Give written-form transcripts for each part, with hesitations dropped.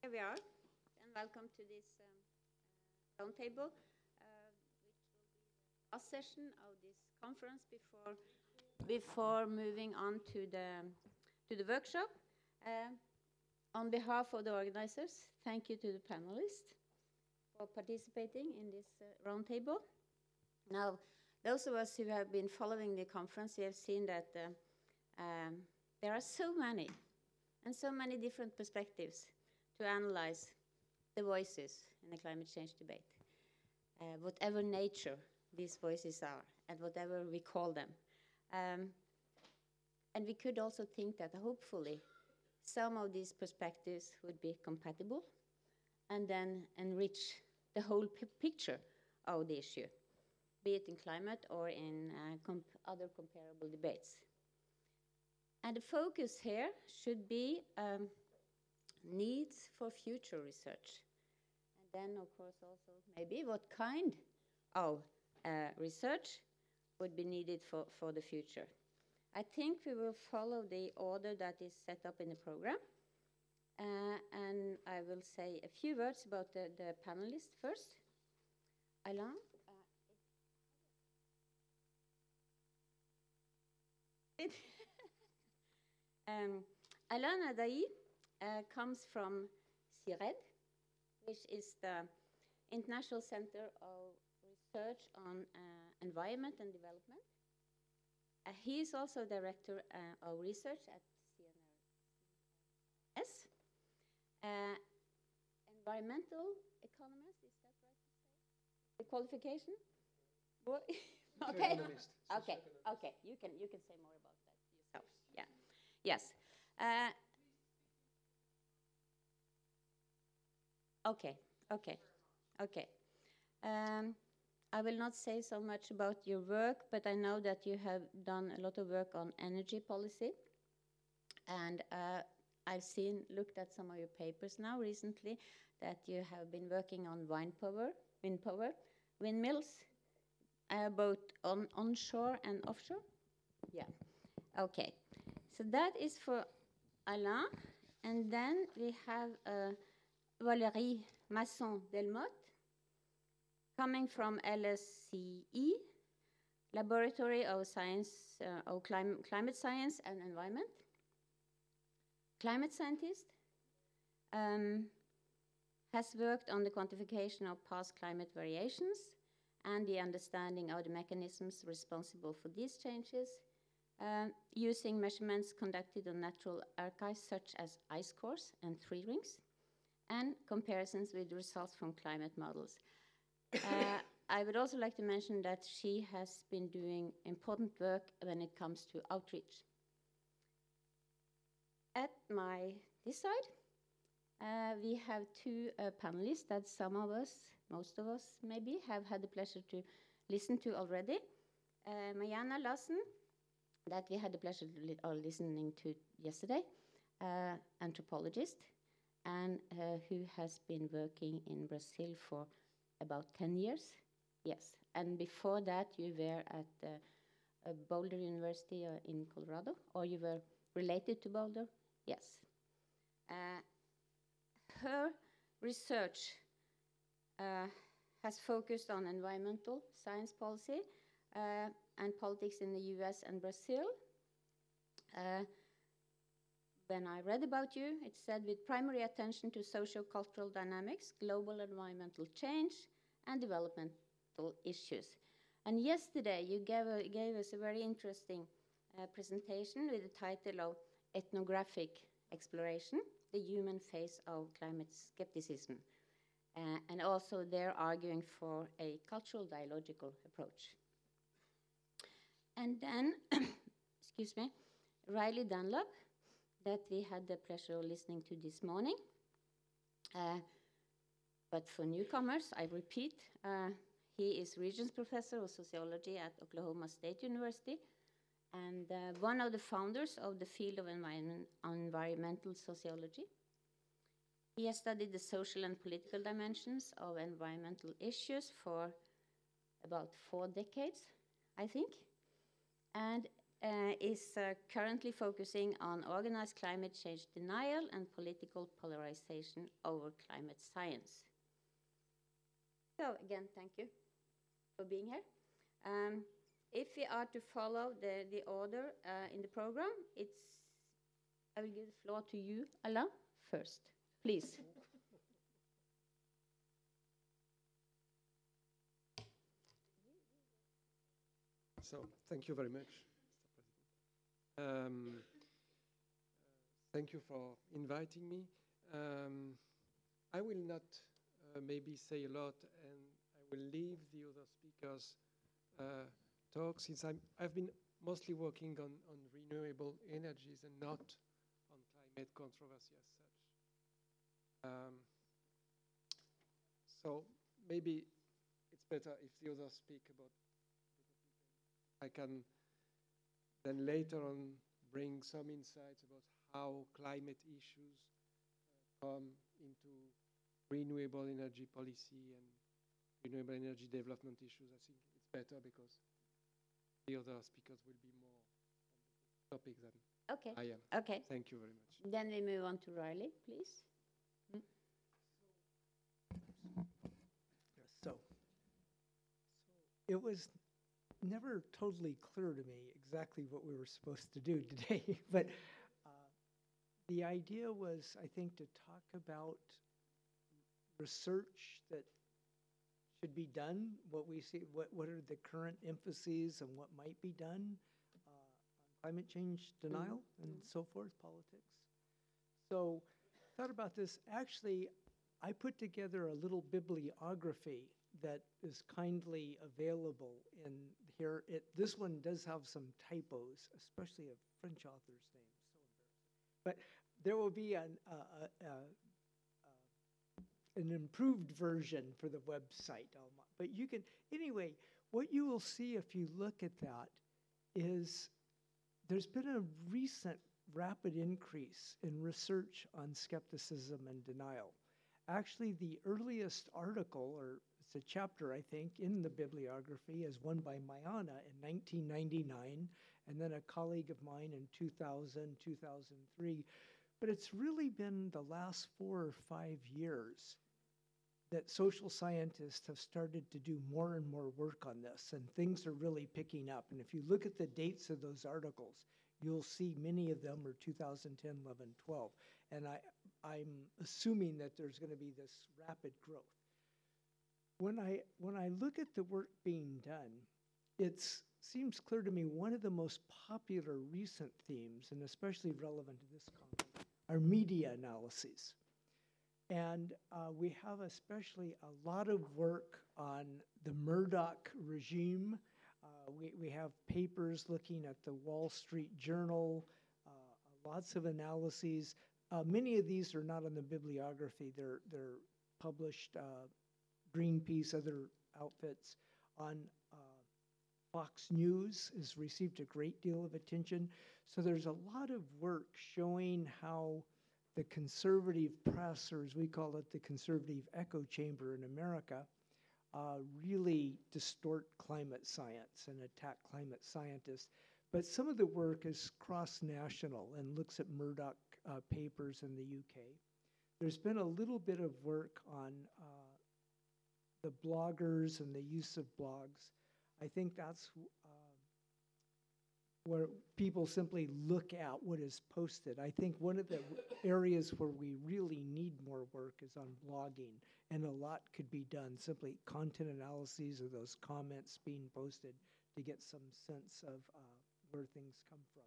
Here we are, and welcome to this roundtable, which will be the last session of this conference before moving on to the workshop. On behalf of the organizers, thank you to the panelists for participating in this roundtable. Now, those of us who have been following the conference, we have seen that there are so many and so many different perspectives to analyze the voices in the climate change debate, whatever nature these voices are and whatever we call them. And we could also think that hopefully some of these perspectives would be compatible and then enrich the whole picture of the issue, be it in climate or in other comparable debates. And the focus here should be needs for future research. And then, of course, also maybe what kind of research would be needed for the future. I think we will follow the order that is set up in the program. And I will say a few words about the panelists first. Alain? Alain Adai comes from CIRED, which is the International Center of Research on Environment and Development. He is also director of research at CNRS. Environmental economist, is that right to say? The qualification? Okay. Okay. You can say more about that yourself. Yeah. Yes. Okay. I will not say so much about your work, but I know that you have done a lot of work on energy policy. And I've looked at some of your papers now recently that you have been working on wind power, windmills, both onshore and offshore. Yeah. Okay. So that is for Alain. And then we have Valérie Masson-Delmotte, coming from LSCE, Laboratory of Science of Climate Science and Environment. Climate scientist, has worked on the quantification of past climate variations and the understanding of the mechanisms responsible for these changes, using measurements conducted on natural archives such as ice cores and tree rings, and comparisons with results from climate models. I would also like to mention that she has been doing important work when it comes to outreach. At this side, we have two panelists that most of us maybe, have had the pleasure to listen to already. Mariana Larsen, that we had the pleasure of listening to yesterday, anthropologist, and who has been working in Brazil for about 10 years. Yes, and before that you were at Boulder University in Colorado, or you were related to Boulder? Yes. Her research has focused on environmental science policy and politics in the US and Brazil. When I read about you, it said with primary attention to socio-cultural dynamics, global environmental change, and developmental issues. And yesterday you gave us a very interesting presentation with the title of Ethnographic Exploration, the Human Face of Climate Skepticism. And also they're arguing for a cultural dialogical approach. And then, excuse me, Riley Dunlop, that we had the pleasure of listening to this morning. But for newcomers, I repeat, he is Regents Professor of Sociology at Oklahoma State University and one of the founders of the field of environmental sociology. He has studied the social and political dimensions of environmental issues for about 4 decades, I think. And is currently focusing on organized climate change denial and political polarization over climate science. So again, thank you for being here. If we are to follow the order in the program, I will give the floor to you, Alain, first. Please. So, thank you very much, Mr. President. Thank you for inviting me. I will not maybe say a lot, and I will leave the other speakers talk, since I've been mostly working on renewable energies and not on climate controversy as such. So maybe it's better if the others speak about I can then later on bring some insights about how climate issues come into renewable energy policy and renewable energy development issues. I think it's better because the other speakers will be more on the topic than I am. Okay. Thank you very much. Then we move on to Riley, please. So it was never totally clear to me exactly what we were supposed to do today, but the idea was, I think, to talk about research that should be done, what we see, what are the current emphases and what might be done on climate change denial and so forth, politics. So thought about this. Actually, I put together a little bibliography that is kindly available in here. This one does have some typos, especially a French author's name. So embarrassing. But there will be an improved version for the website. But you can, anyway, what you will see if you look at that is there's been a recent rapid increase in research on skepticism and denial. Actually, the earliest article, or it's a chapter, I think, in the bibliography is one by Mayana in 1999, and then a colleague of mine in 2000, 2003. But it's really been the last 4 or 5 years that social scientists have started to do more and more work on this, and things are really picking up. And if you look at the dates of those articles, you'll see many of them are 2010, 11, 12. And I'm assuming that there's going to be this rapid growth. When I look at the work being done, it seems clear to me one of the most popular recent themes, and especially relevant to this conference, are media analyses. And we have especially a lot of work on the Murdoch regime. We have papers looking at the Wall Street Journal, lots of analyses. Many of these are not in the bibliography. They're published, Greenpeace, other outfits. On Fox News has received a great deal of attention. So there's a lot of work showing how the conservative press, or as we call it, the conservative echo chamber in America, really distort climate science and attack climate scientists. But some of the work is cross-national and looks at Murdoch papers in the UK. There's been a little bit of work on the bloggers and the use of blogs. I think that's where people simply look at what is posted. I think one of the areas where we really need more work is on blogging, and a lot could be done, simply content analyses of those comments being posted to get some sense of where things come from.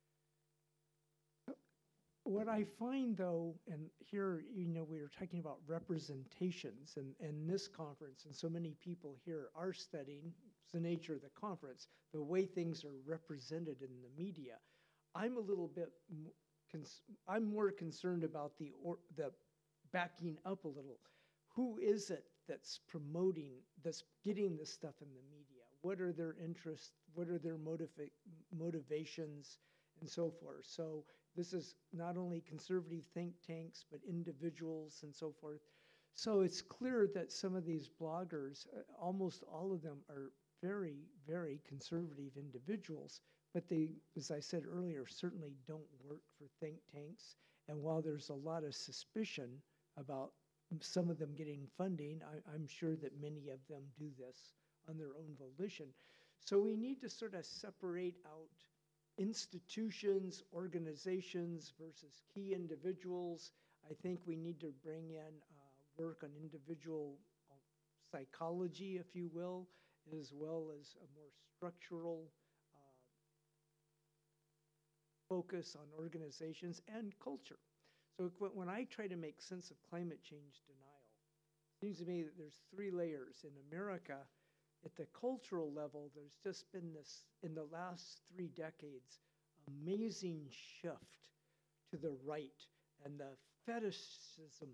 What I find, though, and here, we were talking about representations, and this conference, and so many people here are studying, it's the nature of the conference, the way things are represented in the media. I'm a little bit, I'm more concerned about the backing up a little. Who is it that's promoting, that's getting this stuff in the media? What are their interests? What are their motivations, and so forth? So this is not only conservative think tanks, but individuals and so forth. So it's clear that some of these bloggers, almost all of them are very, very conservative individuals, but they, as I said earlier, certainly don't work for think tanks. And while there's a lot of suspicion about some of them getting funding, I'm sure that many of them do this on their own volition. So we need to sort of separate out institutions, organizations versus key individuals. I think we need to bring in work on individual psychology, if you will, as well as a more structural focus on organizations and culture. So when I try to make sense of climate change denial, it seems to me that there's three layers. In America, at the cultural level, there's just been this, in the last 3 decades, amazing shift to the right and the fetishism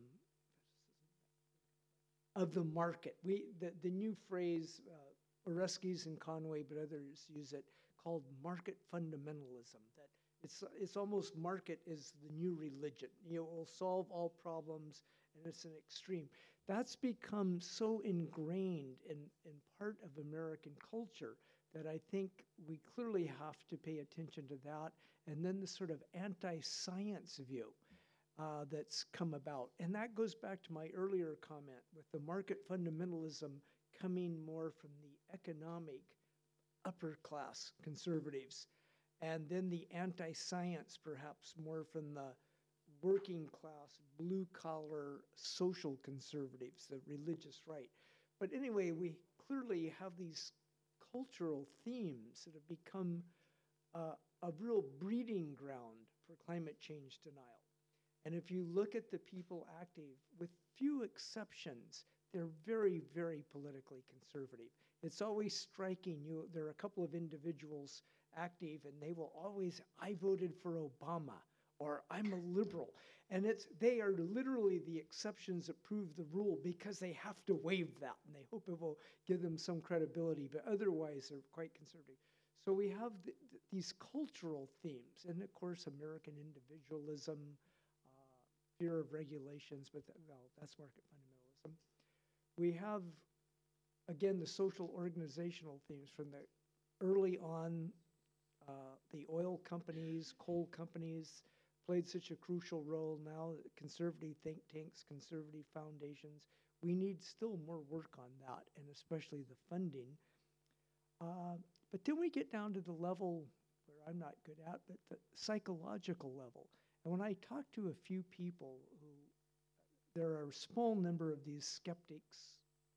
of the market. The new phrase, Oreskes and Conway, but others use it, called market fundamentalism, that it's almost market is the new religion. It will solve all problems, and it's an extreme. That's become so ingrained in part of American culture that I think we clearly have to pay attention to that. And then the sort of anti-science view that's come about. And that goes back to my earlier comment with the market fundamentalism coming more from the economic upper class conservatives, and then the anti-science perhaps more from the working class, blue collar social conservatives, the religious right. But anyway, we clearly have these cultural themes that have become a real breeding ground for climate change denial. And if you look at the people active, with few exceptions, they're very, very politically conservative. It's always striking. There are a couple of individuals active, and they will always, I voted for Obama, or I'm a liberal. And they are literally the exceptions that prove the rule because they have to waive that, and they hope it will give them some credibility, but otherwise they're quite conservative. So we have these cultural themes, and of course American individualism, fear of regulations, but that's market fundamentalism. We have, again, the social organizational themes from the early on, the oil companies, coal companies played such a crucial role. Now conservative think tanks, conservative foundations, we need still more work on that, and especially the funding. But then we get down to the level where I'm not good at, but the psychological level. And when I talk to a few people there are a small number of these skeptics.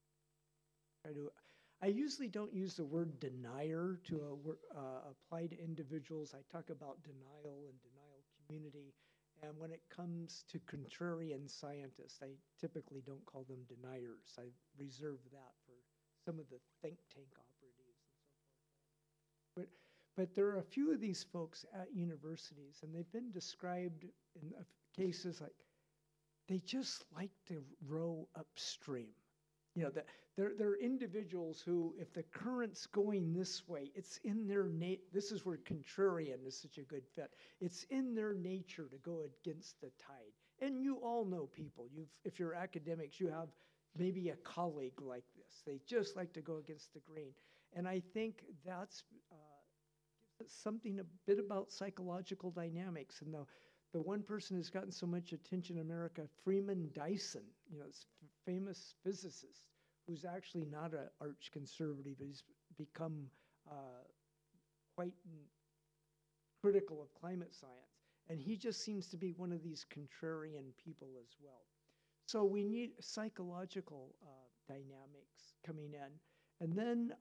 I usually don't use the word denier to apply to individuals. I talk about denial and denial community. And when it comes to contrarian scientists, I typically don't call them deniers. I reserve that for some of the think tank operatives and so forth. But there are a few of these folks at universities, and they've been described in cases like they just like to row upstream. You know, they're individuals who, if the current's going this way, it's in their this is where contrarian is such a good fit. It's in their nature to go against the tide. And you all know people. If you're academics, you have maybe a colleague like this. They just like to go against the grain. And I think that's something a bit about psychological dynamics. And the one person who's gotten so much attention in America, Freeman Dyson, you know, this famous physicist who's actually not an arch conservative, he's become quite critical of climate science. And he just seems to be one of these contrarian people as well. So we need psychological dynamics coming in. And then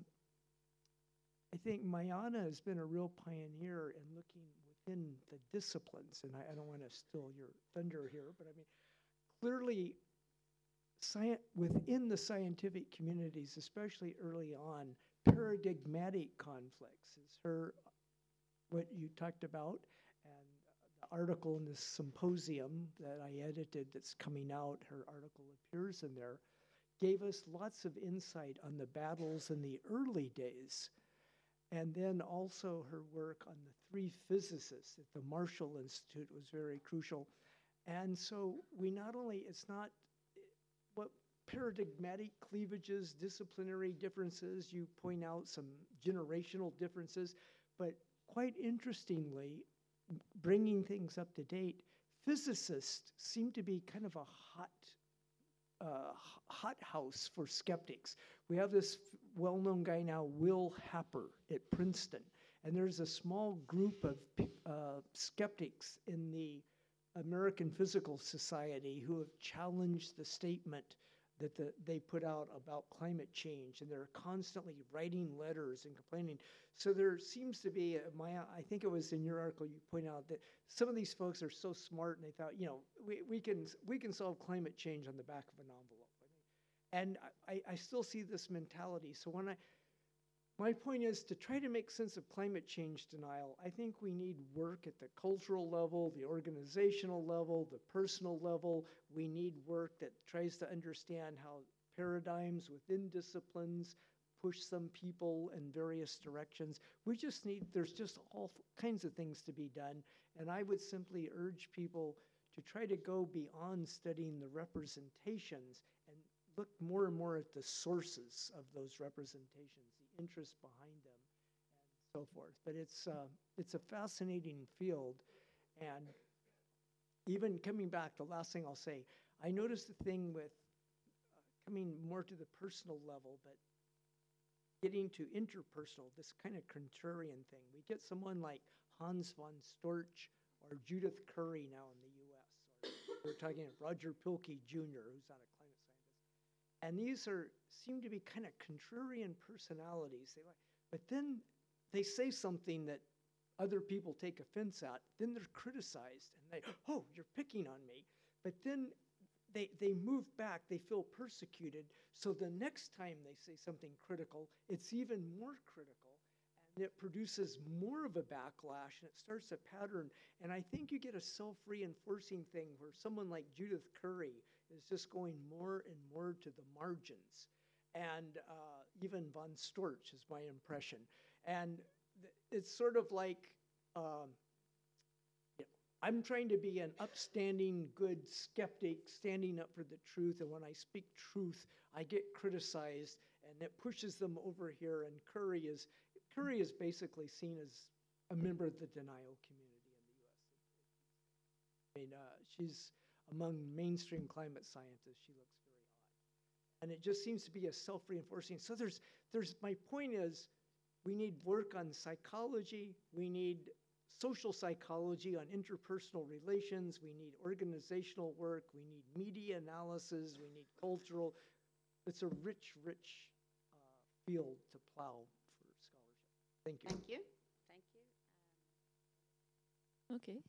I think Mayana has been a real pioneer in looking within the disciplines, and I don't want to steal your thunder here, but I mean, clearly within the scientific communities, especially early on, paradigmatic conflicts is what you talked about, and the article in this symposium that I edited that's coming out, her article appears in there, gave us lots of insight on the battles in the early days. And then also her work on the 3 physicists at the Marshall Institute was very crucial. And so we not only, it's not what paradigmatic cleavages, disciplinary differences, you point out some generational differences, but quite interestingly, bringing things up to date, physicists seem to be kind of a hot house for skeptics. We have this well-known guy now, Will Happer at Princeton, and there's a small group of skeptics in the American Physical Society who have challenged the statement that they put out about climate change, and they're constantly writing letters and complaining. So there seems to be, Maya, I think it was in your article you point out that some of these folks are so smart and they thought, we can solve climate change on the back of an envelope. And I still see this mentality. So my point is to try to make sense of climate change denial. I think we need work at the cultural level, the organizational level, the personal level. We need work that tries to understand how paradigms within disciplines push some people in various directions. There's just all kinds of things to be done. And I would simply urge people to try to go beyond studying the representations and look more and more at the sources of those representations, the interest behind them, and so forth. But it's a fascinating field. And even coming back, the last thing I'll say, I noticed the thing with coming more to the personal level, but getting to interpersonal, this kind of contrarian thing. We get someone like Hans von Storch or Judith Curry now in the US. Or we're talking Roger Pilkey Jr., who's not a climate scientist. And these seem to be kind of contrarian personalities. But then they say something that other people take offense at, then they're criticized, and you're picking on me. But then they move back, they feel persecuted, so the next time they say something critical, it's even more critical, and it produces more of a backlash, and it starts a pattern. And I think you get a self-reinforcing thing where someone like Judith Curry is just going more and more to the margins. And even von Storch is my impression. And it's sort of like, I'm trying to be an upstanding, good skeptic, standing up for the truth, and when I speak truth, I get criticized, and it pushes them over here, and Curry is basically seen as a member of the denial community in the US. I mean, she's among mainstream climate scientists, she looks very odd. And it just seems to be a self-reinforcing. So my point is, we need work on psychology, we need social psychology on interpersonal relations, we need organizational work, we need media analysis, we need cultural. It's a rich field to plow for scholarship. Thank you. Thank you. Thank you. Okay.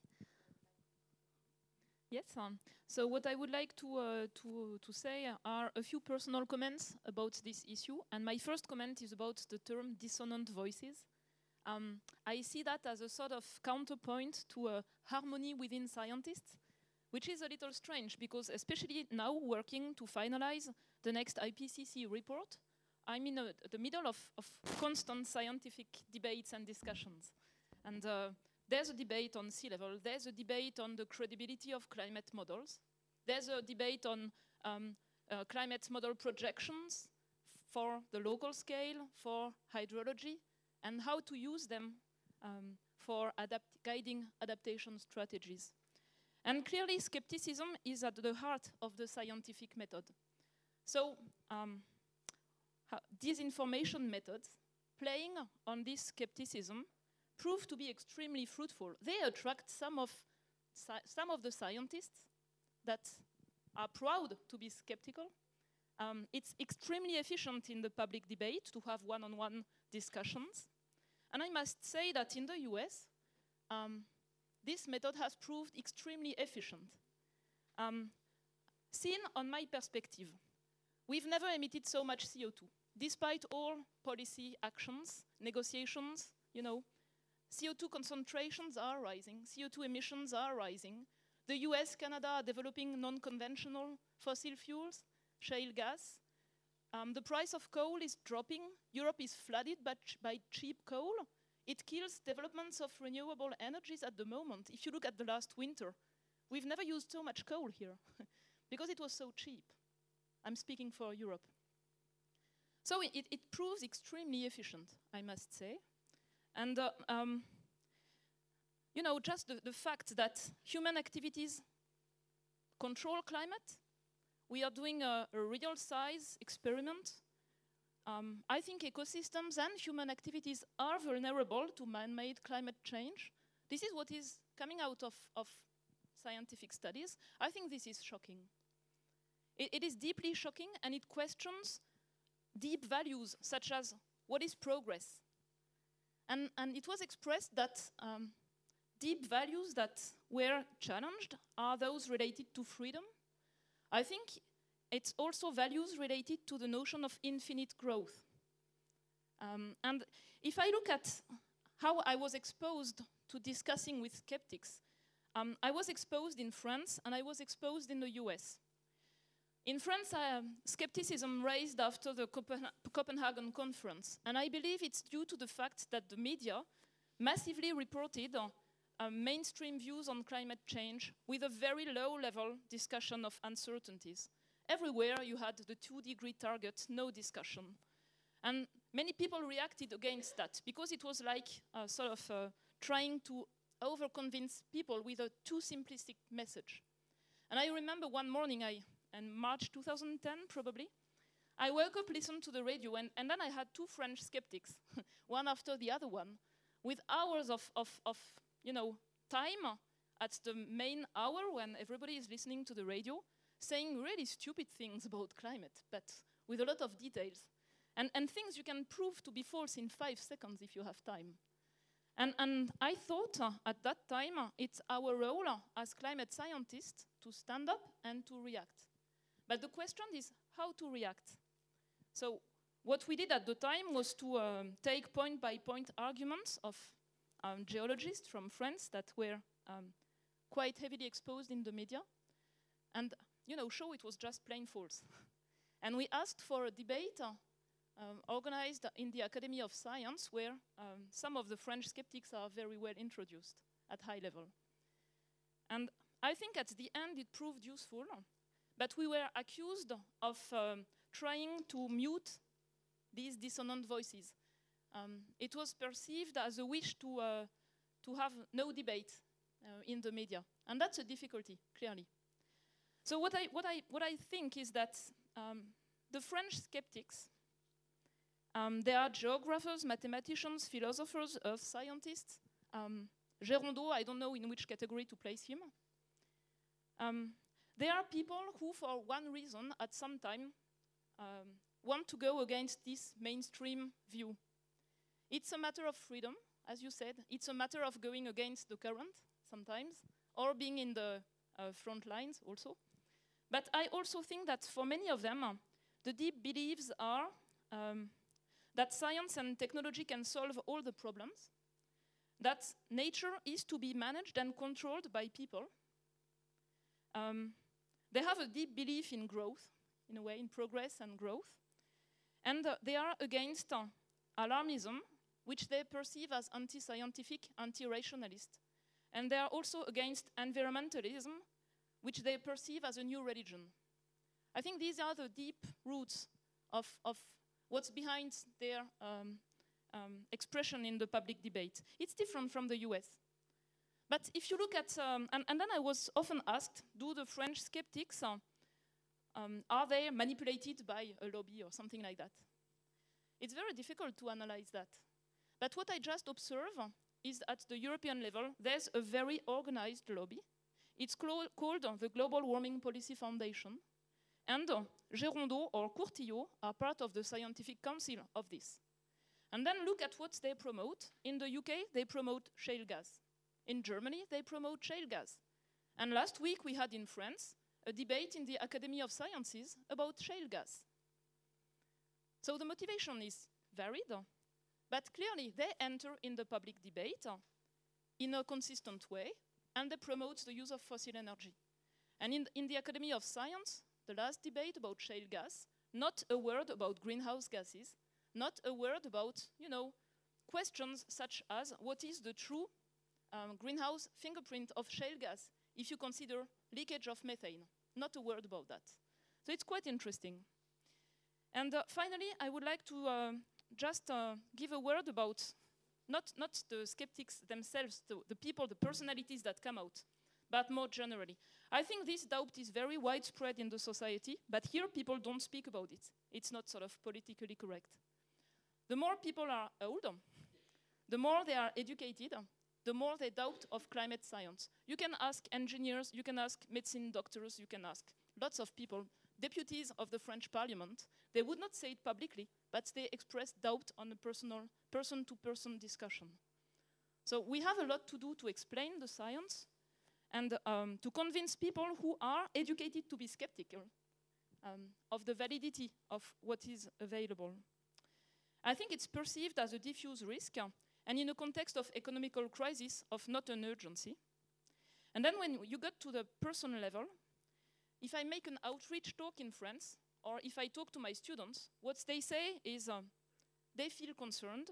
Yes. So what I would like to say are a few personal comments about this issue. And my first comment is about the term dissonant voices. I see that as a sort of counterpoint to a harmony within scientists, which is a little strange because especially now working to finalize the next IPCC report, I'm in the middle of constant scientific debates and discussions. And there's a debate on sea level, there's a debate on the credibility of climate models, there's a debate on climate model projections for the local scale, for hydrology, and how to use them for guiding adaptation strategies. And clearly, skepticism is at the heart of the scientific method. So, disinformation methods playing on this skepticism prove to be extremely fruitful. They attract some of the scientists that are proud to be skeptical. It's extremely efficient in the public debate to have one-on-one discussions. And I must say that in the US, this method has proved extremely efficient. Seen on my perspective, we've never emitted so much CO2. Despite all policy actions, negotiations, CO2 concentrations are rising, CO2 emissions are rising. The US, Canada are developing non-conventional fossil fuels, shale gas. The price of coal is dropping. Europe is flooded by cheap coal. It kills developments of renewable energies at the moment. If you look at the last winter, we've never used so much coal here because it was so cheap. I'm speaking for Europe. So it proves extremely efficient, I must say. And you know, just the fact that human activities control climate. We are doing a real size experiment. I think ecosystems and human activities are vulnerable to man-made climate change. This is what is coming out of scientific studies. I think this is shocking. It is deeply shocking, and it questions deep values such as what is progress. And it was expressed that deep values that were challenged are those related to freedom. I think it's also values related to the notion of infinite growth. And if I look at how I was exposed to discussing with skeptics, I was exposed in France and I was exposed in the US. In France, skepticism raised after the Copenhagen conference, and I believe it's due to the fact that the media massively reported mainstream views on climate change with a very low-level discussion of uncertainties. Everywhere you had the 2-degree target, no discussion. And many people reacted against that because it was like trying to over-convince people with a too simplistic message. And I remember one morning, in March 2010 probably, I woke up, listened to the radio, and then I had 2 French skeptics, one after the other one, with hours of time at the main hour when everybody is listening to the radio, saying really stupid things about climate, but with a lot of details. And things you can prove to be false in 5 seconds if you have time. And I thought at that time, it's our role as climate scientists to stand up and to react. But the question is how to react. So what we did at the time was to take point-by-point arguments of geologists from France that were quite heavily exposed in the media, and show it was just plain false. And we asked for a debate organized in the Academy of Science, where some of the French skeptics are very well introduced at high level. And I think at the end it proved useful, but we were accused of trying to mute these dissonant voices. It was perceived as a wish to have no debate in the media, and that's a difficulty, clearly. So what I think is that the French skeptics, they are geographers, mathematicians, philosophers, earth scientists. Gérondeau, I don't know in which category to place him. They are people who, for one reason, at some time, want to go against this mainstream view. It's a matter of freedom, as you said. It's a matter of going against the current, sometimes, or being in the front lines also. But I also think that for many of them, the deep beliefs are that science and technology can solve all the problems, that nature is to be managed and controlled by people. They have a deep belief in growth, in a way, in progress and growth. And they are against alarmism, which they perceive as anti-scientific, anti-rationalist. And they are also against environmentalism, which they perceive as a new religion. I think these are the deep roots of what's behind their expression in the public debate. It's different from the US. But if you look at, and then I was often asked, do the French skeptics, are they manipulated by a lobby or something like that? It's very difficult to analyze that. But what I just observe is at the European level, there's a very organized lobby. It's called the Global Warming Policy Foundation. And Gérondeau or Courtillot are part of the scientific council of this. And then look at what they promote. In the UK, they promote shale gas. In Germany, they promote shale gas. And last week, we had in France a debate in the Academy of Sciences about shale gas. So the motivation is varied, but clearly they enter in the public debate in a consistent way, and they promote the use of fossil energy. And in the Academy of Science, the last debate about shale gas, not a word about greenhouse gases, not a word about, questions such as what is the true greenhouse fingerprint of shale gas if you consider leakage of methane. Not a word about that. So it's quite interesting. And finally, I would like to just give a word about not the skeptics themselves, the people, the personalities that come out, but more generally. I think this doubt is very widespread in the society, but here people don't speak about it. It's not sort of politically correct. The more people are old, the more they are educated, the more they doubt of climate science. You can ask engineers, you can ask medicine doctors, you can ask lots of people, deputies of the French parliament. They would not say it publicly, but they express doubt on a personal, person-to-person discussion. So we have a lot to do to explain the science and to convince people who are educated to be skeptical of the validity of what is available. I think it's perceived as a diffuse risk, and in a context of economical crisis, of not an urgency. And then when you get to the personal level, if I make an outreach talk in France, or if I talk to my students, what they say is they feel concerned.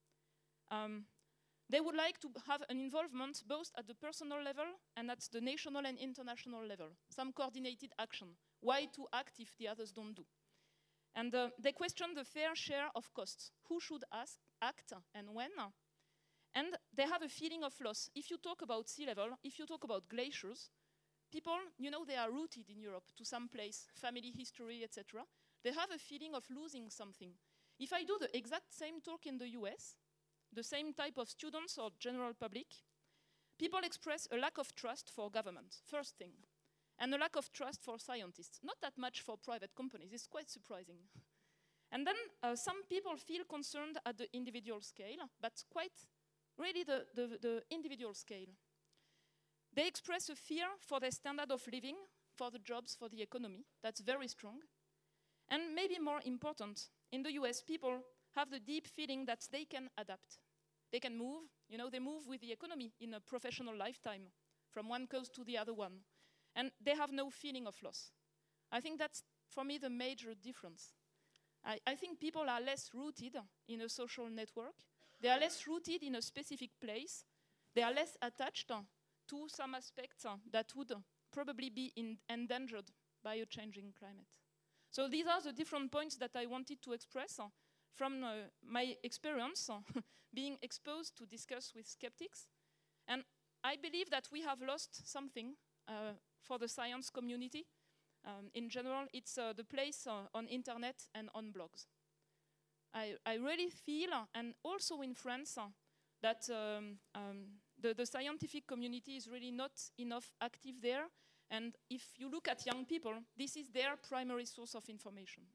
They would like to have an involvement both at the personal level and at the national and international level, some coordinated action. Why to act if the others don't do? And they question the fair share of costs. Who should act and when? And they have a feeling of loss. If you talk about sea level, if you talk about glaciers, people, you know, they are rooted in Europe to some place, family history, etc. They have a feeling of losing something. If I do the exact same talk in the US, the same type of students or general public, people express a lack of trust for government, first thing, and a lack of trust for scientists. Not that much for private companies, it's quite surprising. And then some people feel concerned at the individual scale, but quite really the individual scale. They express a fear for their standard of living, for the jobs, for the economy. That's very strong. And maybe more important, in the US, people have the deep feeling that they can adapt. They can move, you know, they move with the economy in a professional lifetime, from one coast to the other one. And they have no feeling of loss. I think that's, for me, the major difference. I think people are less rooted in a social network. They are less rooted in a specific place. They are less attached to some aspects that would probably be endangered by a changing climate. So these are the different points that I wanted to express from my experience being exposed to discuss with skeptics. And I believe that we have lost something for the science community. In general, it's the place on internet and on blogs. I really feel, and also in France, that the scientific community is really not enough active there. And if you look at young people, this is their primary source of information.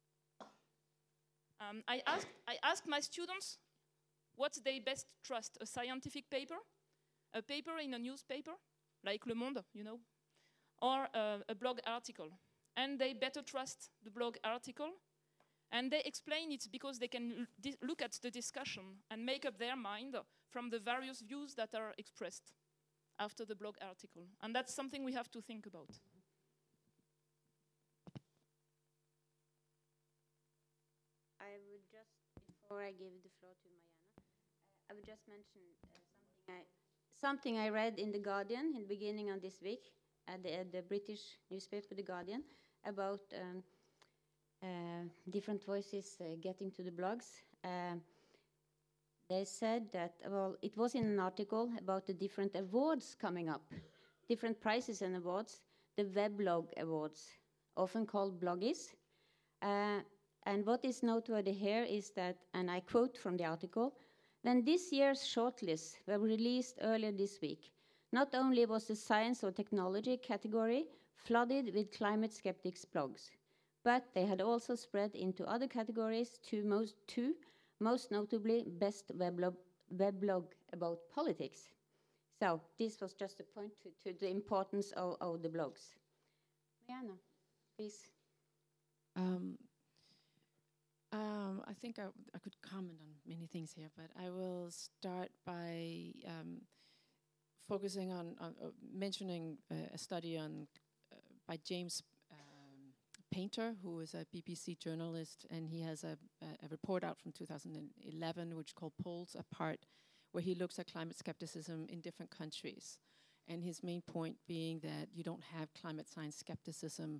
I asked my students what they best trust, a scientific paper, a paper in a newspaper, like Le Monde, you know, or a blog article. And they better trust the blog article. And they explain it because they can look at the discussion and make up their mind from the various views that are expressed after the blog article. And that's something we have to think about. I would just, before I give the floor to Mariana, I would just mention something I read in The Guardian in the beginning of this week, at the British newspaper, The Guardian, about different voices getting to the blogs. They said that, well, it was in an article about the different awards coming up, different prizes and awards, the Weblog Awards, often called Bloggies. And what is noteworthy here is that, and I quote from the article, when this year's shortlists were released earlier this week, not only was the science or technology category flooded with climate skeptics blogs, but they had also spread into other categories, most notably best weblog about politics. So this was just a point to the importance of the blogs. Mariana, please. I think I could comment on many things here, but I will start by focusing on mentioning a study by James Painter, who is a BBC journalist, and he has a report out from 2011 which is called Poles Apart, where he looks at climate skepticism in different countries. And his main point being that you don't have climate science skepticism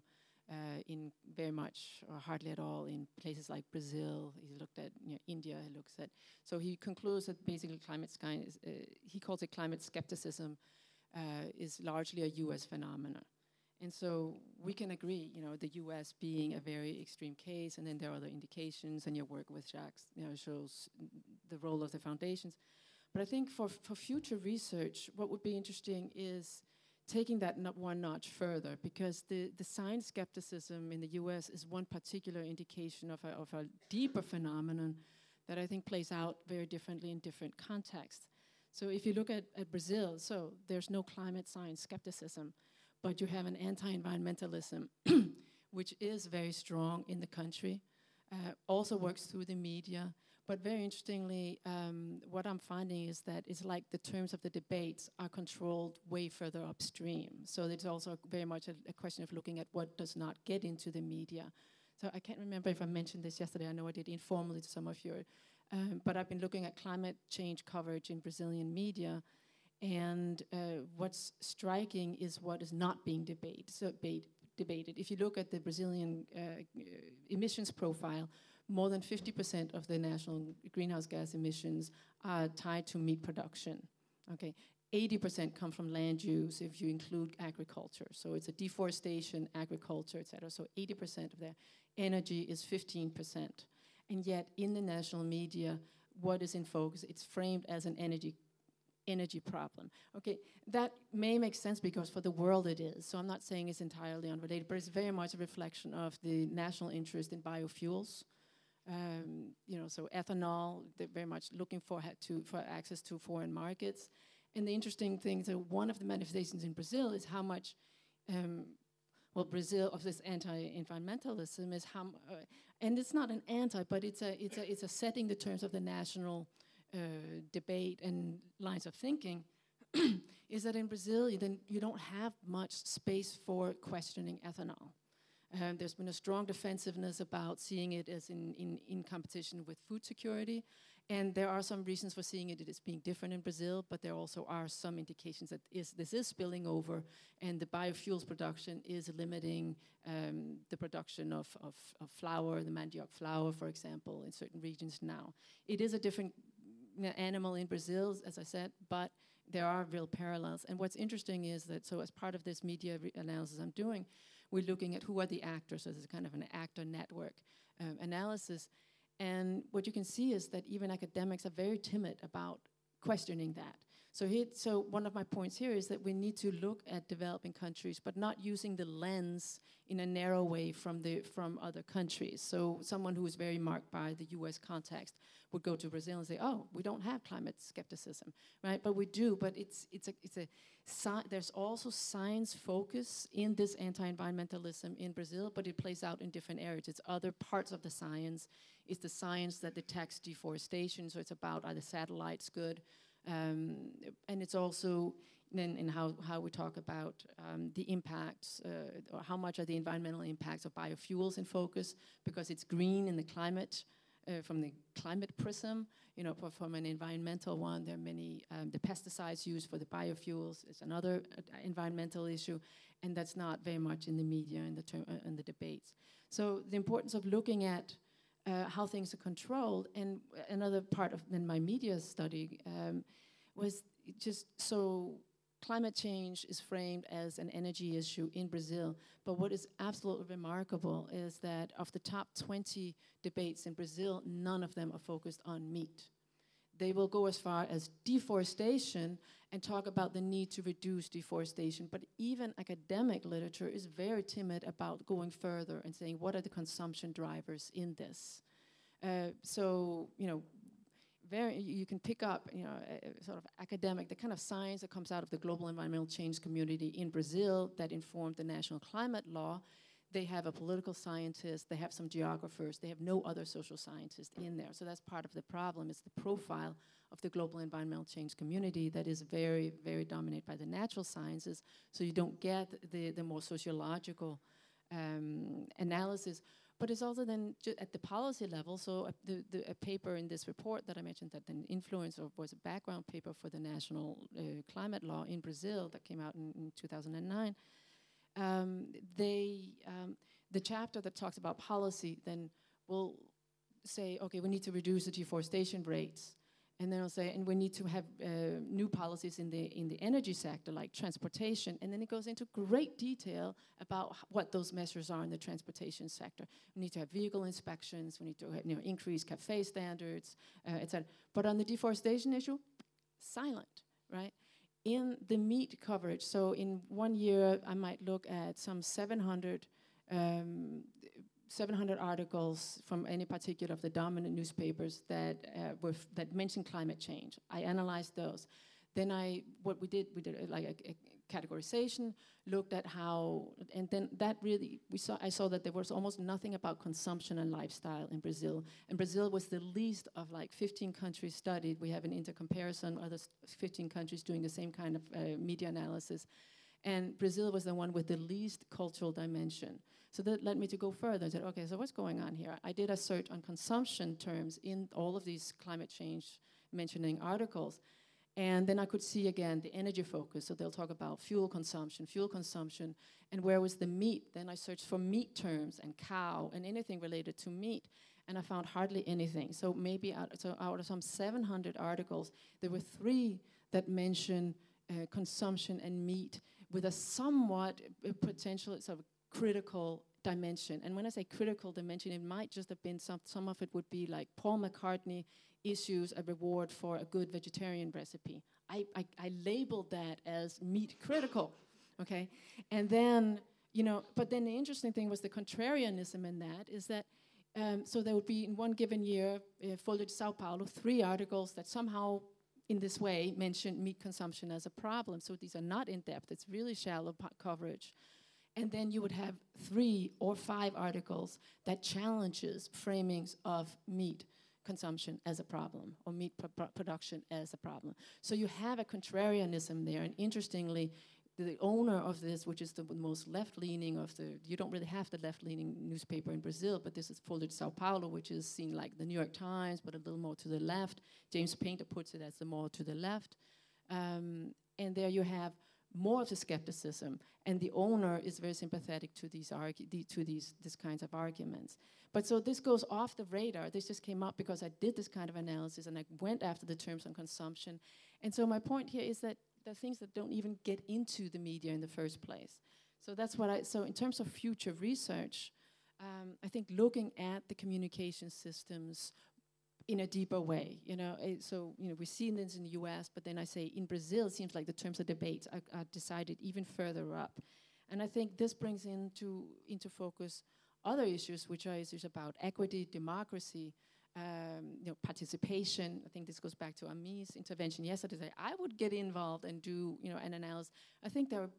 in very much or hardly at all in places like Brazil. He looked at India. He looks at, so he concludes that basically climate science, he calls it climate skepticism, is largely a U.S. phenomenon. And so we can agree, the U.S. being a very extreme case, and then there are other indications, and your work with Jacques, shows the role of the foundations. But I think for future research, what would be interesting is taking that one notch further, because the science skepticism in the U.S. is one particular indication of a deeper phenomenon that I think plays out very differently in different contexts. So if you look at Brazil, so there's no climate science skepticism, but you have an anti-environmentalism, which is very strong in the country, also works through the media. But very interestingly, what I'm finding is that it's like the terms of the debates are controlled way further upstream. So it's also very much a question of looking at what does not get into the media. So I can't remember if I mentioned this yesterday. I know I did informally to some of you. But I've been looking at climate change coverage in Brazilian media. And what's striking is what is not being debated. If you look at the Brazilian emissions profile, more than 50% of the national greenhouse gas emissions are tied to meat production. Okay, 80% come from land use if you include agriculture. So it's a deforestation, agriculture, et cetera. So 80% of their energy is 15%. And yet in the national media, what is in focus? It's framed as an energy problem. Okay, that may make sense because for the world it is. So I'm not saying it's entirely unrelated, but it's very much a reflection of the national interest in biofuels. So ethanol, they're very much looking for access to foreign markets. And the interesting thing, so one of the manifestations in Brazil is how much, Brazil of this anti-environmentalism is how, and it's not an anti, but it's a setting the terms of the national debate and lines of thinking, is that in Brazil you don't have much space for questioning ethanol. There's been a strong defensiveness about seeing it as in competition with food security, and there are some reasons for seeing it as being different in Brazil, but there also are some indications that this is spilling over, and the biofuels production is limiting the production of flour, the mandioc flour, for example, in certain regions now. It is a different animal in Brazil, as I said, but there are real parallels. And what's interesting is that, so as part of this media analysis I'm doing, we're looking at who are the actors, so this is kind of an actor network analysis. And what you can see is that even academics are very timid about questioning that. So one of my points here is that we need to look at developing countries, but not using the lens in a narrow way from other countries. So someone who is very marked by the US context would go to Brazil and say, oh, we don't have climate skepticism, right? But we do, but there's also science focus in this anti-environmentalism in Brazil, but it plays out in different areas. It's other parts of the science. It's the science that detects deforestation, so it's about are the satellites good, and it's also then in how we talk about the impacts, or how much are the environmental impacts of biofuels in focus, because it's green in the climate, from the climate prism, from an environmental one, there are many, the pesticides used for the biofuels is another environmental issue, and that's not very much in the media and the debates. So the importance of looking at how things are controlled, and another part of my media study was just so climate change is framed as an energy issue in Brazil, but what is absolutely remarkable is that of the top 20 debates in Brazil, none of them are focused on meat. They will go as far as deforestation and talk about the need to reduce deforestation, but even academic literature is very timid about going further and saying, what are the consumption drivers in this? You can pick up, sort of academic, the kind of science that comes out of the global environmental change community in Brazil that informed the national climate law. They have a political scientist, they have some geographers, they have no other social scientists in there. So that's part of the problem, is the profile of the global environmental change community that is very, very dominated by the natural sciences. So you don't get the more sociological analysis. But it's also then at the policy level, so a paper in this report that I mentioned that then influenced or was a background paper for the national climate law in Brazil that came out in 2009, The chapter that talks about policy then will say, okay, we need to reduce the deforestation rates. And then it'll say, and we need to have new policies in the energy sector, like transportation. And then it goes into great detail about what those measures are in the transportation sector. We need to have vehicle inspections. We need to have, increase CAFE standards, etc. But on the deforestation issue, silent, right? In the meat coverage, so in 1 year, I might look at some 700 articles from any particular of the dominant newspapers that that mention climate change. I analyzed those. Then we did like a categorization, looked at how, and then that really, I saw that there was almost nothing about consumption and lifestyle in Brazil. And Brazil was the least of like 15 countries studied. We have an intercomparison, other 15 countries doing the same kind of media analysis. And Brazil was the one with the least cultural dimension. So that led me to go further and said, okay, so what's going on here? I did a search on consumption terms in all of these climate change mentioning articles. And then I could see again the energy focus. So they'll talk about fuel consumption, and where was the meat? Then I searched for meat terms and cow and anything related to meat. And I found hardly anything. So maybe out of some 700 articles, there were 3 that mention consumption and meat with a somewhat potential sort of critical dimension. And when I say critical dimension, it might just have been some of it would be like Paul McCartney issues a reward for a good vegetarian recipe. I labeled that as meat critical, okay? And then, but then the interesting thing was the contrarianism in that is that, so there would be in one given year, Folha de Sao Paulo, 3 articles that somehow in this way mentioned meat consumption as a problem. So these are not in depth, it's really shallow coverage. And then you would have 3 or 5 articles that challenges framings of meat consumption as a problem or meat production as a problem. So you have a contrarianism there. And interestingly, the owner of this, which is the most left-leaning you don't really have the left-leaning newspaper in Brazil, but this is Folha de Sao Paulo, which is seen like the New York Times, but a little more to the left. James Painter puts it as the more to the left. And there you have more of the skepticism, and the owner is very sympathetic to these kinds of arguments. But so this goes off the radar. This just came up because I did this kind of analysis, and I went after the terms on consumption. And so my point here is that there are things that don't even get into the media in the first place. So that's what so in terms of future research, I think looking at the communication systems in a deeper way, we've seen this in the US, but then I say in Brazil, it seems like the terms of debates are decided even further up. And I think this brings into focus other issues, which are issues about equity, democracy, participation. I think this goes back to Ami's intervention yesterday. I would get involved and do, an analysis. I think there are,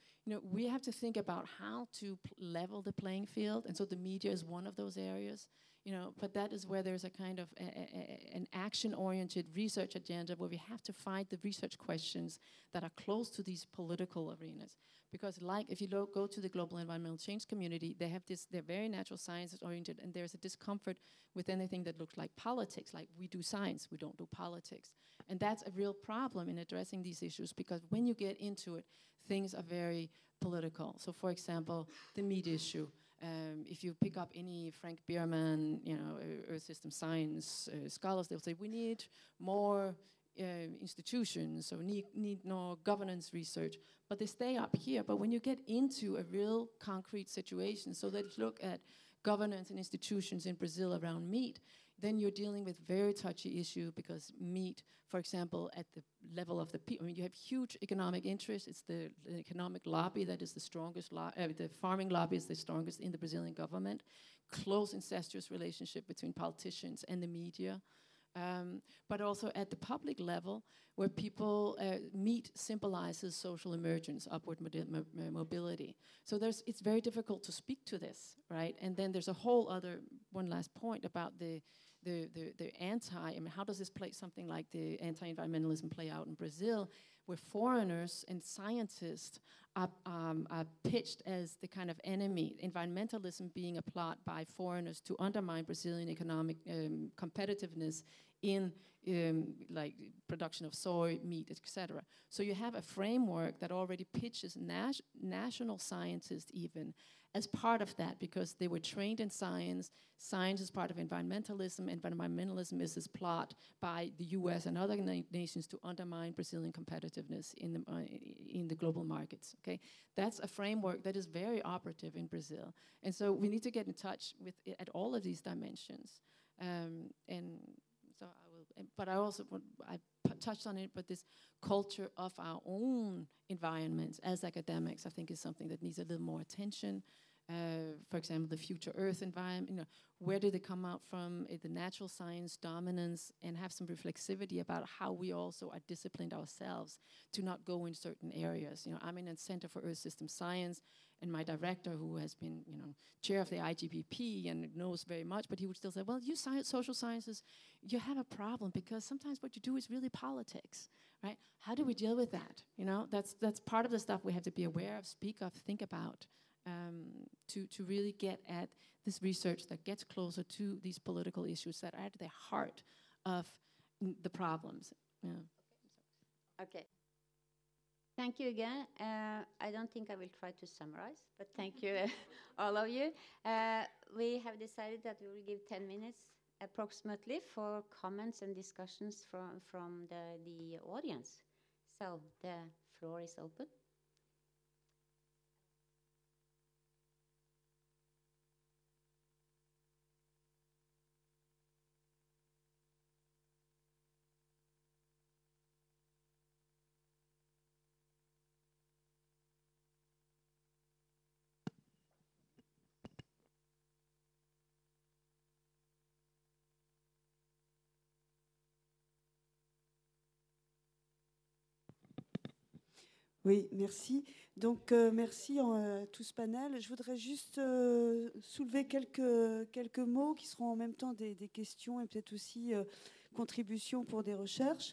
we have to think about how to level the playing field, and so the media is one of those areas. But that is where there's a kind of an action-oriented research agenda where we have to find the research questions that are close to these political arenas. Because if you go to the global environmental change community, they're very natural science-oriented, and there's a discomfort with anything that looks like politics, like we do science, we don't do politics. And that's a real problem in addressing these issues, because when you get into it, things are very political. So for example, the meat issue. If you pick up any Frank Bierman, Earth System Science scholars, they'll say we need more institutions, or need more governance research. But they stay up here. But when you get into a real concrete situation, so let's look at governance and institutions in Brazil around meat, then you're dealing with very touchy issue, because meat, for example, at the level of the people, you have huge economic interests. It's the economic lobby that is the strongest, the farming lobby is the strongest in the Brazilian government. Close incestuous relationship between politicians and the media. But also at the public level, where people, meat symbolizes social emergence, upward mobility. So it's very difficult to speak to this, right? And then there's a whole other, one last point about the how does this play, something like the anti-environmentalism play out in Brazil, where foreigners and scientists are pitched as the kind of enemy, environmentalism being a plot by foreigners to undermine Brazilian economic competitiveness in like production of soy, meat, etc. So you have a framework that already pitches national scientists even as part of that because they were trained in science. Science is part of environmentalism. Environmentalism is this plot by the US and other nations to undermine Brazilian competitiveness in the global markets. Okay, that's a framework that is very operative in Brazil. And so we need to get in touch with it at all of these dimensions. And so I will, but I also, touched on it, but this culture of our own environments as academics, I think is something that needs a little more attention. For example, the future Earth environment, where did it come out from, the natural science dominance, and have some reflexivity about how we also are disciplined ourselves to not go in certain areas. I'm in a Center for Earth System Science, and my director, who has been, chair of the IGBP and knows very much, but he would still say, well, you social sciences, you have a problem because sometimes what you do is really politics, right? How do we deal with that? That's part of the stuff we have to be aware of, speak of, think about, to really get at this research that gets closer to these political issues that are at the heart of the problems. Yeah. Okay. Thank you again. I don't think I will try to summarize, but thank you, all of you. We have decided that we will give 10 minutes approximately for comments and discussions from the audience. So the floor is open. Oui, merci. Donc, merci à tout ce panel. Je voudrais juste soulever quelques mots qui seront en même temps des questions et peut-être aussi contributions pour des recherches.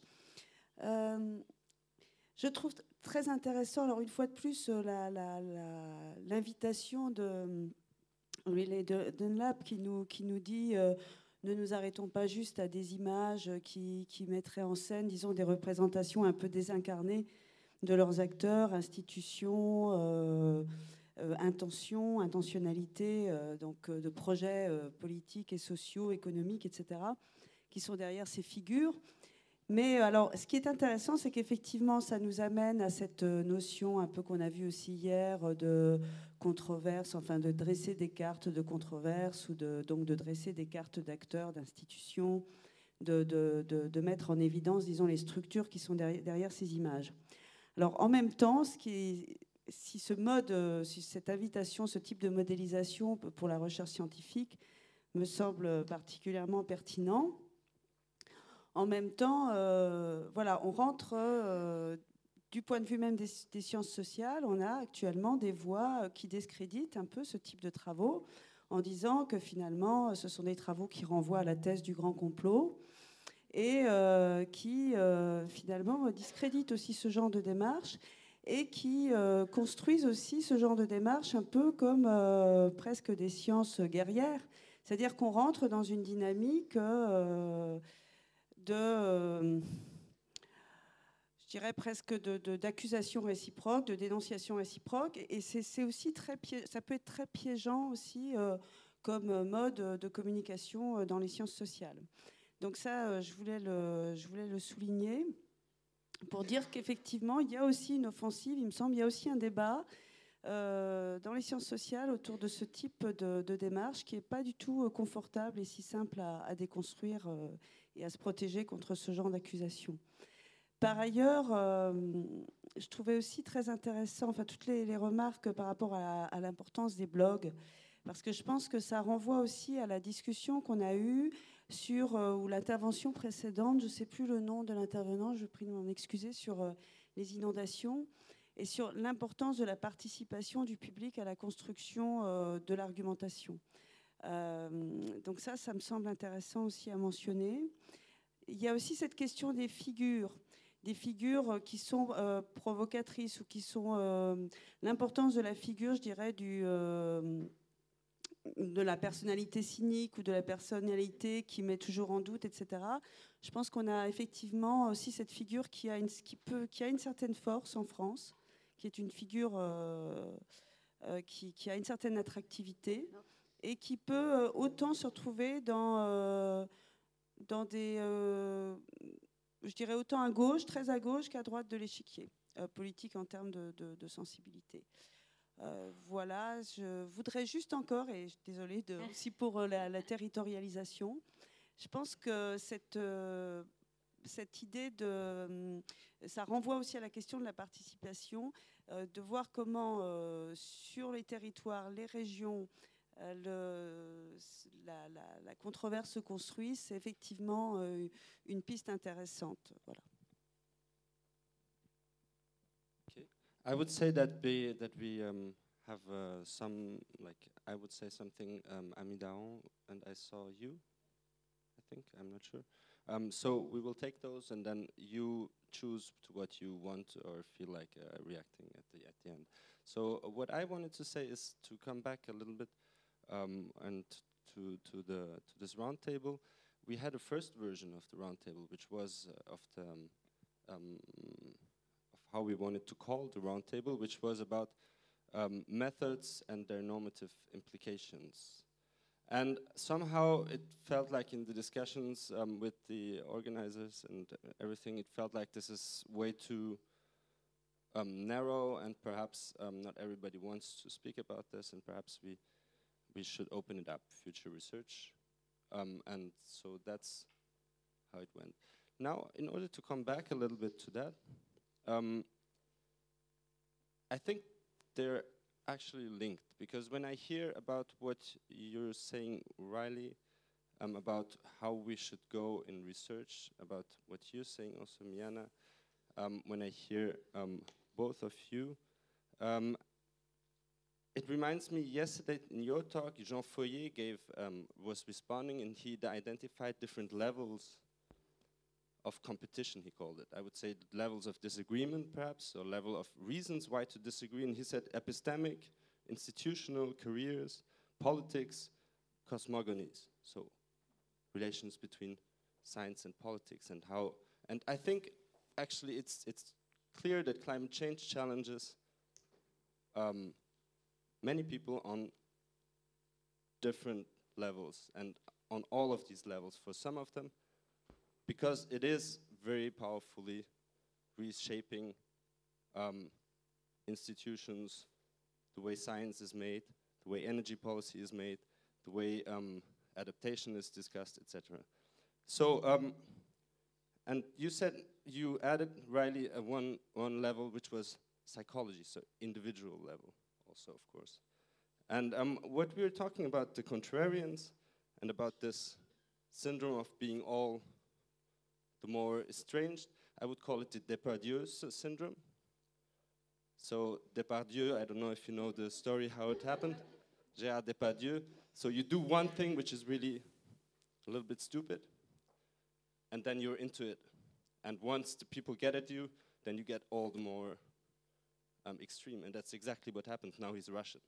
Je trouve très intéressant, alors une fois de plus, l'invitation de Riley Dunlap qui nous dit ne nous arrêtons pas juste à des images qui mettraient en scène, disons, des représentations un peu désincarnées de leurs acteurs, institutions, intentions, intentionnalités, donc de projets politiques et sociaux, économiques, etc., qui sont derrière ces figures. Mais alors, ce qui est intéressant, c'est qu'effectivement, ça nous amène à cette notion un peu qu'on a vue aussi hier de controverse, enfin de dresser des cartes de controverse ou donc de dresser des cartes d'acteurs, d'institutions, de mettre en évidence, disons, les structures qui sont derrière ces images. Alors, en même temps, si cette invitation, ce type de modélisation pour la recherche scientifique me semble particulièrement pertinent, en même temps, voilà, on rentre du point de vue même des sciences sociales, on a actuellement des voix qui discréditent un peu ce type de travaux en disant que finalement, ce sont des travaux qui renvoient à la thèse du grand complot et qui finalement discréditent aussi ce genre de démarche et qui construisent aussi ce genre de démarche un peu comme presque des sciences guerrières. C'est-à-dire qu'on rentre dans une dynamique je dirais presque d'accusation réciproque, de dénonciation réciproque. Et c'est aussi ça peut être très piégeant aussi comme mode de communication dans les sciences sociales. Donc ça, je voulais le souligner pour dire qu'effectivement, il y a aussi une offensive, il me semble, il y a aussi un débat dans les sciences sociales autour de ce type de démarche qui n'est pas du tout confortable et si simple à déconstruire et à se protéger contre ce genre d'accusation. Par ailleurs, je trouvais aussi très intéressant toutes les remarques par rapport à l'importance des blogs, parce que je pense que ça renvoie aussi à la discussion qu'on a eue sur ou l'intervention précédente, je ne sais plus le nom de l'intervenant, je prie de m'en excuser, sur les inondations et sur l'importance de la participation du public à la construction de l'argumentation. Donc ça me semble intéressant aussi à mentionner. Il y a aussi cette question des figures qui sont provocatrices ou qui sont l'importance de la figure, je dirais, de la personnalité cynique ou de la personnalité qui met toujours en doute, etc. Je pense qu'on a effectivement aussi cette figure qui a une certaine force en France, qui est une figure qui a une certaine attractivité et qui peut autant se retrouver dans des, je dirais autant à gauche, très à gauche qu'à droite de l'échiquier politique en termes de sensibilité. Voilà, je voudrais juste encore, et je suis désolée aussi pour la territorialisation, je pense que cette idée ça renvoie aussi à la question de la participation, de voir comment sur les territoires, les régions, la controverse se construit, c'est effectivement une piste intéressante. Voilà. Okay. I would say that we have some, like, I would say something, Amidaon, and I saw you, I think, I'm not sure. So we will take those, and then you choose to what you want or feel like reacting at the end. So what I wanted to say is to come back a little bit and to this roundtable. We had a first version of the roundtable, which was of how we wanted to call the roundtable, which was about methods and their normative implications. And somehow it felt like in the discussions with the organizers and everything, it felt like this is way too narrow, and perhaps not everybody wants to speak about this, and perhaps we should open it up, future research. And so that's how it went. Now, in order to come back a little bit to that, I think they're actually linked, because when I hear about what you're saying, Riley, about how we should go in research, about what you're saying also, Miana, when I hear both of you, it reminds me yesterday in your talk, Jean Foyer was responding, and he identified different levels of competition, he called it. I would say levels of disagreement, perhaps, or level of reasons why to disagree. And he said epistemic, institutional, careers, politics, cosmogonies. So relations between science and politics, and how. And I think actually it's clear that climate change challenges many people on different levels, and on all of these levels for some of them, because it is very powerfully reshaping institutions, the way science is made, the way energy policy is made, the way adaptation is discussed, etc. So, and you said you added, Riley, one level, which was psychology, so individual level also, of course. And what we were talking about, the contrarians, and about this syndrome of being all the more estranged, I would call it the Depardieu syndrome. So Depardieu, I don't know if you know the story, how it happened. Gérard Depardieu. So you do one thing which is really a little bit stupid, and then you're into it. And once the people get at you, then you get all the more extreme. And that's exactly what happened. Now he's Russian.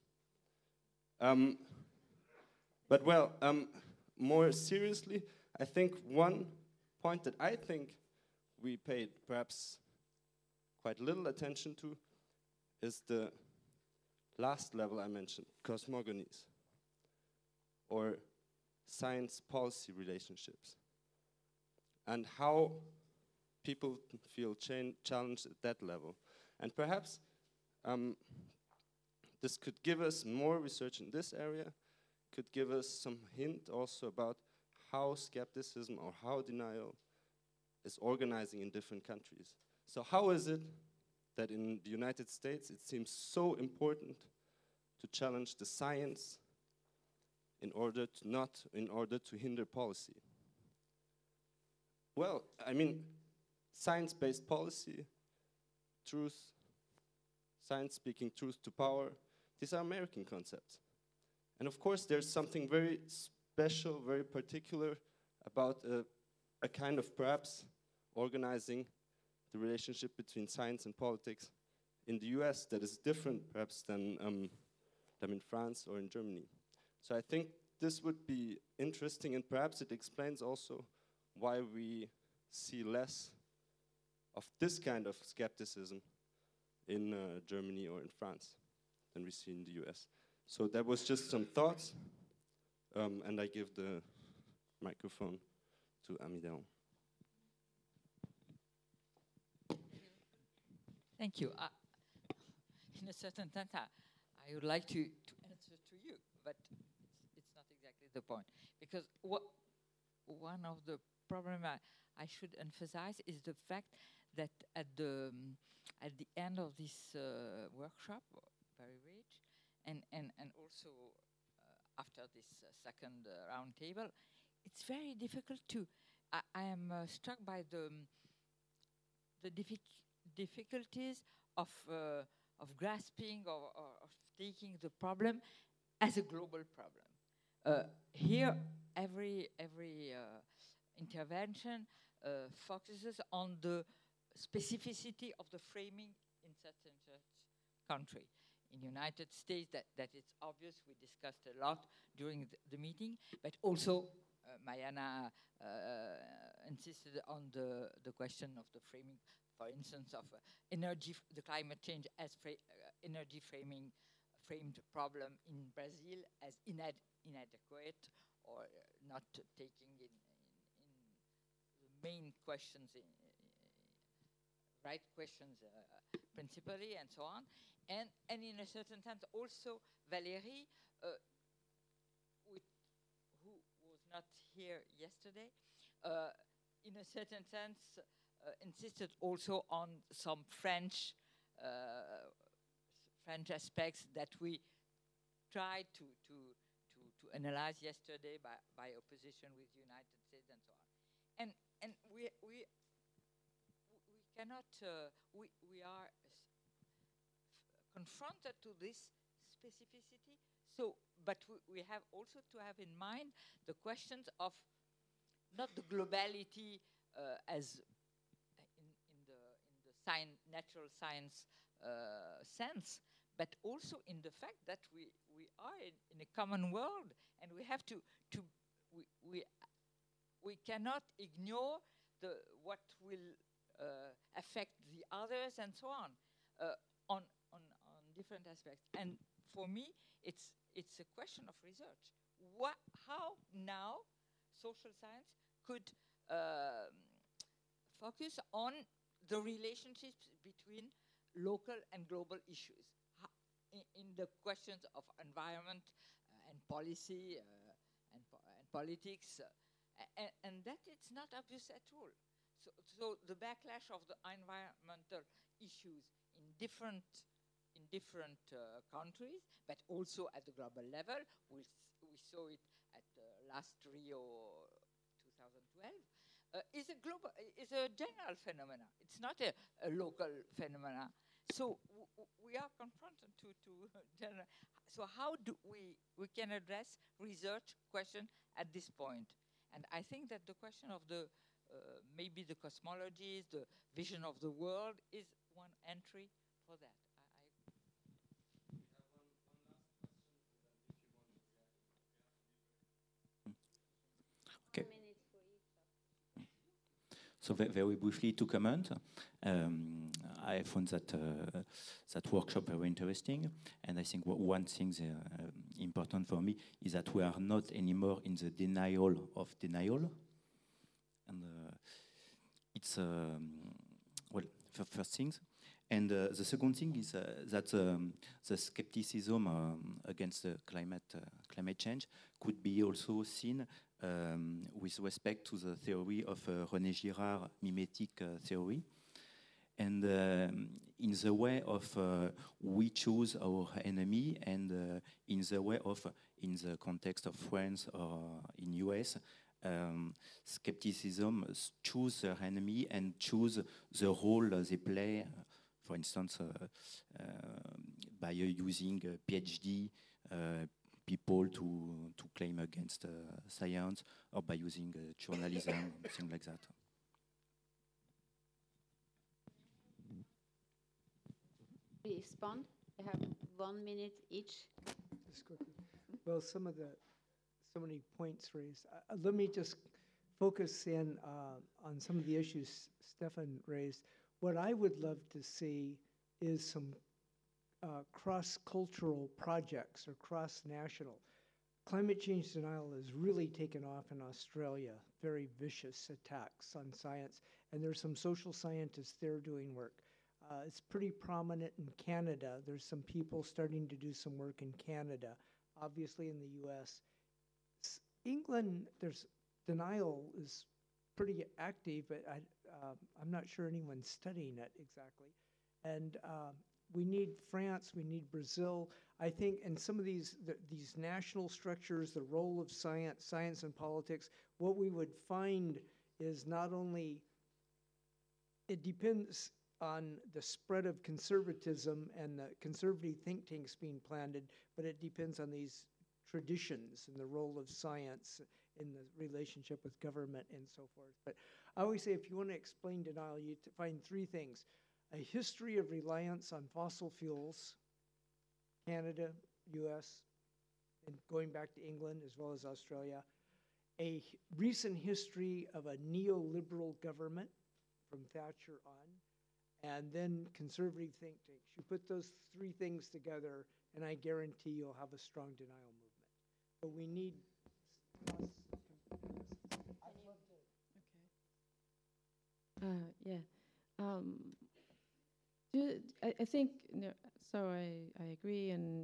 But well, more seriously, I think one point that I think we paid perhaps quite little attention to is the last level I mentioned, cosmogonies, or science policy relationships, and how people feel challenged at that level. And perhaps this could give us more research in this area, could give us some hint also about how skepticism or how denial is organizing in different countries. So how is it that in the United States it seems so important to challenge the science in order to hinder policy? Well, I mean, science-based policy, truth, science speaking truth to power, these are American concepts. And of course, there's something very special, very particular about a kind of perhaps organizing the relationship between science and politics in the US that is different perhaps than in France or in Germany. So I think this would be interesting, and perhaps it explains also why we see less of this kind of skepticism in Germany or in France than we see in the US. So that was just some thoughts, and I give the microphone to Amidon. Thank you. In a certain sense, I would like to answer to you, but it's not exactly the point. Because one of the problems I should emphasize is the fact that at the end of this workshop, very rich, and also after this second round table, it's very difficult to. I am struck by the difficulties of grasping or of taking the problem as a global problem. Here, every intervention focuses on the specificity of the framing in such and such country. In United States, that it's obvious. We discussed a lot during the meeting, but also Mariana insisted on the question of the framing, for instance, of energy, the climate change as energy framed problem in Brazil as inadequate or not taking in the main questions, right questions principally, and so on. And in a certain sense, also Valérie, who was not here yesterday, in a certain sense, insisted also on some French aspects that we tried to analyze yesterday by opposition with the United States and so on. And we cannot, we are confronted to this specificity. So, but we have also to have in mind the questions of not the globality as in the natural science sense, but also in the fact that we are in a common world, and we have to we cannot ignore what will affect the others and so on different aspects. And for me, it's a question of research. How now social science could focus on the relationships between local and global issues in the questions of environment and policy and politics, and that it's not obvious at all. So the backlash of the environmental issues in different countries, but also at the global level. We saw it at last Rio 2012. Is a general phenomena. It's not a local phenomena. So we are confronted to general. So how do we can address research question at this point? And I think that the question of the maybe the cosmologies, the vision of the world is one entry for that. Okay. So very briefly to comment, I found that workshop very interesting, and I think one thing important for me is that we are not anymore in the denial of denial, and it's well, first things. And the second thing is that the skepticism against the climate change could be also seen with respect to the theory of René Girard mimetic theory, and in the way of we choose our enemy, and in the way of, in the context of France or in US, skepticism choose their enemy and choose the role they play. For instance, by using PhD people to claim against science, or by using journalism, things like that. Respond. I have 1 minute each. Just quickly. Well, so many points raised. Let me just focus in on some of the issues Stefan raised. What I would love to see is some cross-cultural projects or cross-national. Climate change denial has really taken off in Australia, very vicious attacks on science, and there's some social scientists there doing work. It's pretty prominent in Canada. There's some people starting to do some work in Canada, obviously in the US. England, there's denial is pretty active, but I'm not sure anyone's studying it exactly. And we need France, we need Brazil. I think in some of these national structures, the role of science and politics, what we would find is not only, it depends on the spread of conservatism and the conservative think tanks being planted, but it depends on these traditions and the role of science in the relationship with government and so forth. But I always say if you want to explain denial, you find three things. A history of reliance on fossil fuels, Canada, US, and going back to England as well as Australia. A recent history of a neoliberal government from Thatcher on, and then conservative think tanks. You put those three things together, and I guarantee you'll have a strong denial movement. But we need Yeah. I think, so I agree, and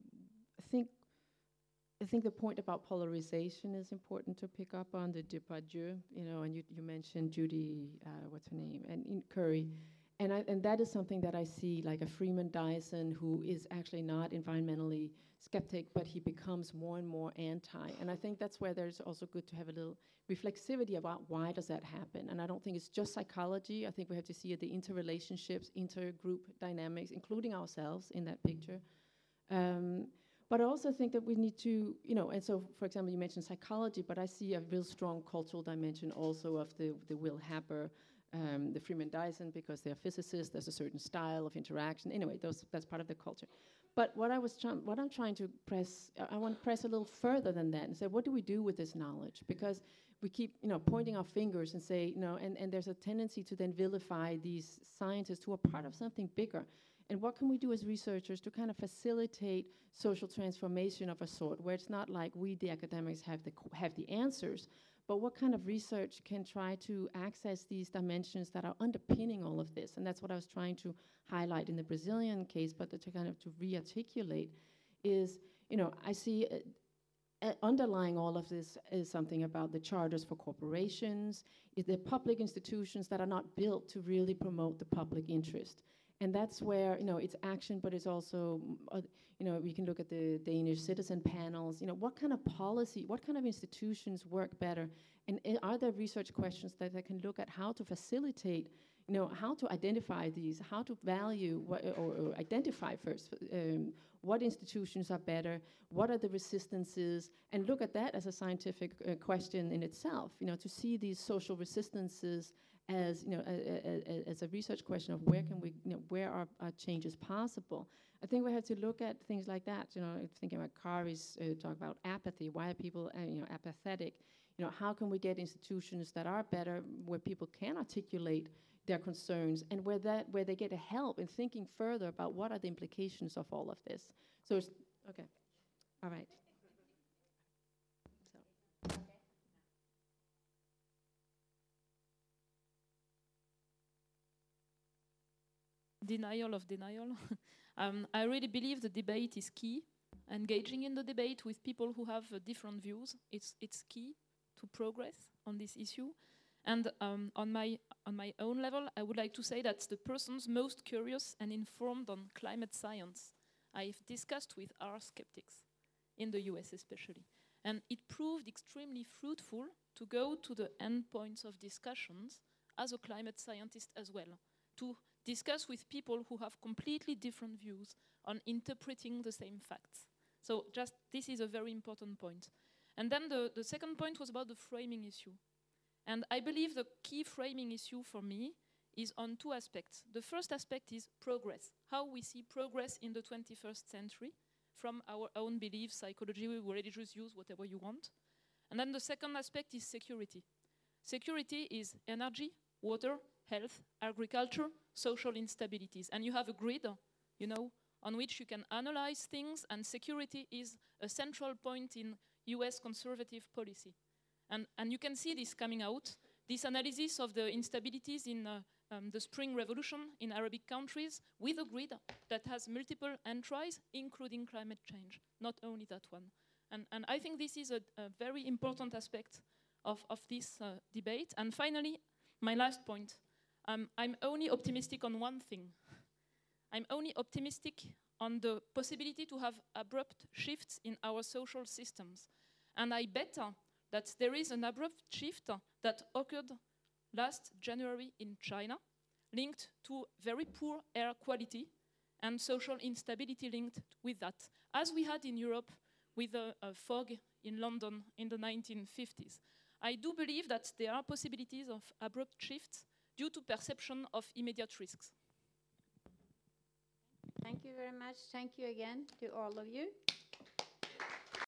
I think the point about polarization is important to pick up on, the Depardieu, and you mentioned Judy, what's her name, and Curry. And that is something that I see, like a Freeman Dyson, who is actually not environmentally skeptic, but he becomes more and more anti. And I think that's where there's also good to have a little reflexivity about why does that happen. And I don't think it's just psychology. I think we have to see the interrelationships, intergroup dynamics, including ourselves in that picture. But I also think that we need to, and so, for example, you mentioned psychology, but I see a real strong cultural dimension also of the Will Happer, the Freeman Dyson, because they're physicists, there's a certain style of interaction. Anyway, that's part of the culture. But what I'm trying to press, I want to press a little further than that and say, what do we do with this knowledge? Because we keep, pointing our fingers and say, and there's a tendency to then vilify these scientists who are part of something bigger. And what can we do as researchers to kind of facilitate social transformation of a sort, where it's not like we, the academics, have the answers, but what kind of research can try to access these dimensions that are underpinning all of this? And that's what I was trying to highlight in the Brazilian case, but to kind of to re-articulate is, I see underlying all of this is something about the charters for corporations, the public institutions that are not built to really promote the public interest. And that's where, it's action, but it's also, we can look at the Danish citizen panels, what kind of policy, what kind of institutions work better? And are there research questions that can look at how to facilitate, how to identify these, how to value, or identify first, what institutions are better, what are the resistances, and look at that as a scientific question in itself, to see these social resistances as as a research question of where can we, where are changes possible. I think we have to look at things like that. Thinking about Kari's talk about apathy. Why are people apathetic? How can we get institutions that are better, where people can articulate their concerns, and where they get a help in thinking further about what are the implications of all of this. So it's okay. All right. Denial of denial. I really believe the debate is key. Engaging in the debate with people who have different views, it's key to progress on this issue. And on my own level, I would like to say that the persons most curious and informed on climate science I've discussed with are skeptics, in the US especially. And it proved extremely fruitful to go to the endpoints of discussions as a climate scientist as well, to discuss with people who have completely different views on interpreting the same facts. So just this is a very important point. And then the second point was about the framing issue. And I believe the key framing issue for me is on two aspects. The first aspect is progress, how we see progress in the 21st century from our own beliefs, psychology, religious views, whatever you want. And then the second aspect is security. Security is energy, water, health, agriculture, social instabilities. And you have a grid, on which you can analyze things, and security is a central point in US conservative policy. And you can see this coming out, this analysis of the instabilities in the Spring Revolution in Arabic countries with a grid that has multiple entries, including climate change, not only that one. And I think this is a very important aspect of this debate. And finally, my last point. I'm only optimistic on one thing. I'm only optimistic on the possibility to have abrupt shifts in our social systems. And I bet that there is an abrupt shift that occurred last January in China, linked to very poor air quality and social instability linked with that, as we had in Europe with a fog in London in the 1950s. I do believe that there are possibilities of abrupt shifts due to perception of immediate risks. Thank you very much. Thank you again to all of you.